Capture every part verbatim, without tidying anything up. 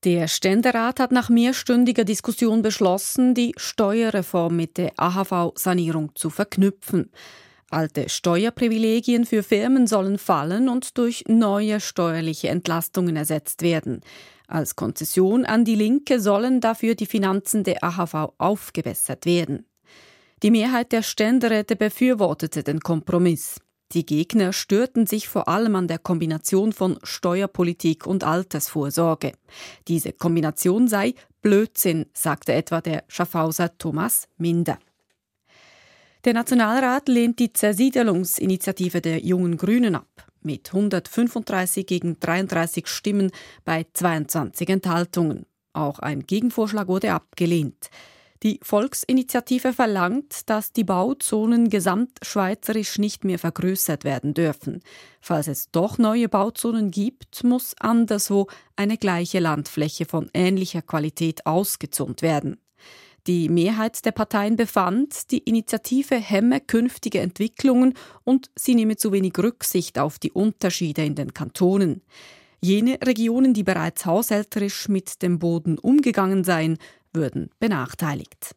Der Ständerat hat nach mehrstündiger Diskussion beschlossen, die Steuerreform mit der A H V-Sanierung zu verknüpfen. Alte Steuerprivilegien für Firmen sollen fallen und durch neue steuerliche Entlastungen ersetzt werden. Als Konzession an die Linke sollen dafür die Finanzen der A H V aufgebessert werden. Die Mehrheit der Ständeräte befürwortete den Kompromiss. Die Gegner störten sich vor allem an der Kombination von Steuerpolitik und Altersvorsorge. Diese Kombination sei Blödsinn, sagte etwa der Schaffhauser Thomas Minder. Der Nationalrat lehnt die Zersiedelungsinitiative der Jungen Grünen ab. Mit hundertfünfunddreißig gegen dreiunddreißig Stimmen bei zweiundzwanzig Enthaltungen. Auch ein Gegenvorschlag wurde abgelehnt. Die Volksinitiative verlangt, dass die Bauzonen gesamtschweizerisch nicht mehr vergrößert werden dürfen. Falls es doch neue Bauzonen gibt, muss anderswo eine gleiche Landfläche von ähnlicher Qualität ausgezont werden. Die Mehrheit der Parteien befand, die Initiative hemme künftige Entwicklungen und sie nehme zu wenig Rücksicht auf die Unterschiede in den Kantonen. Jene Regionen, die bereits haushälterisch mit dem Boden umgegangen seien, würden benachteiligt.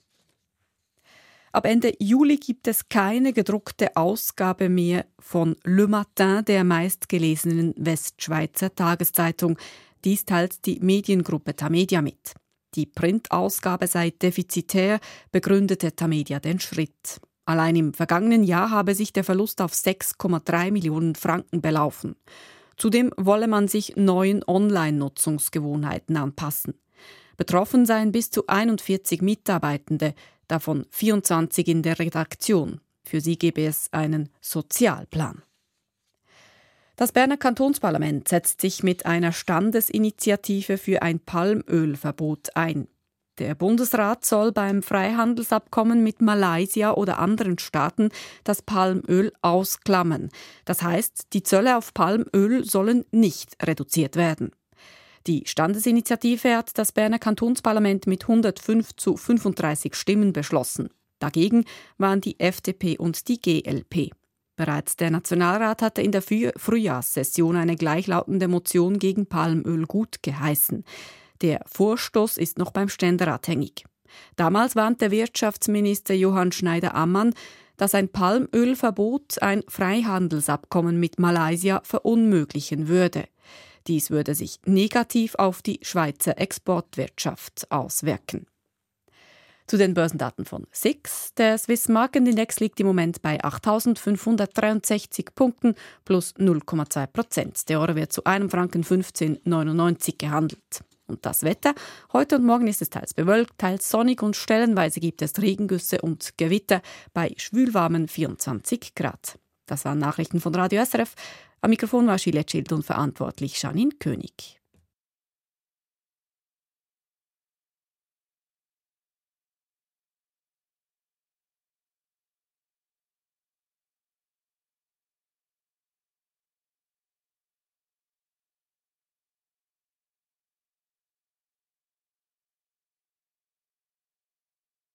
Ab Ende Juli gibt es keine gedruckte Ausgabe mehr von Le Matin, der meistgelesenen Westschweizer Tageszeitung. Dies teilt die Mediengruppe Tamedia mit. Die Printausgabe sei defizitär, begründete Tamedia den Schritt. Allein im vergangenen Jahr habe sich der Verlust auf sechs Komma drei Millionen Franken belaufen. Zudem wolle man sich neuen Online-Nutzungsgewohnheiten anpassen. Betroffen seien bis zu einundvierzig Mitarbeitende, davon vierundzwanzig in der Redaktion. Für sie gebe es einen Sozialplan. Das Berner Kantonsparlament setzt sich mit einer Standesinitiative für ein Palmölverbot ein. Der Bundesrat soll beim Freihandelsabkommen mit Malaysia oder anderen Staaten das Palmöl ausklammern. Das heißt, die Zölle auf Palmöl sollen nicht reduziert werden. Die Standesinitiative hat das Berner Kantonsparlament mit hundertfünf zu fünfunddreißig Stimmen beschlossen. Dagegen waren die F D P und die G L P. Bereits der Nationalrat hatte in der Frühjahrssession eine gleichlautende Motion gegen Palmöl gut geheißen. Der Vorstoß ist noch beim Ständerat hängig. Damals warnte Wirtschaftsminister Johann Schneider-Ammann, dass ein Palmölverbot ein Freihandelsabkommen mit Malaysia verunmöglichen würde. Dies würde sich negativ auf die Schweizer Exportwirtschaft auswirken. Zu den Börsendaten von S I X. Der Swiss Market Index liegt im Moment bei achttausendfünfhundertdreiundsechzig Punkten plus null Komma zwei Prozent. Der Euro wird zu einem Franken fünfzehn Komma neunundneunzig gehandelt. Und das Wetter? Heute und morgen ist es teils bewölkt, teils sonnig und stellenweise gibt es Regengüsse und Gewitter bei schwülwarmen vierundzwanzig Grad. Das waren Nachrichten von Radio S R F. Am Mikrofon war Gillette Schild und verantwortlich Janine König.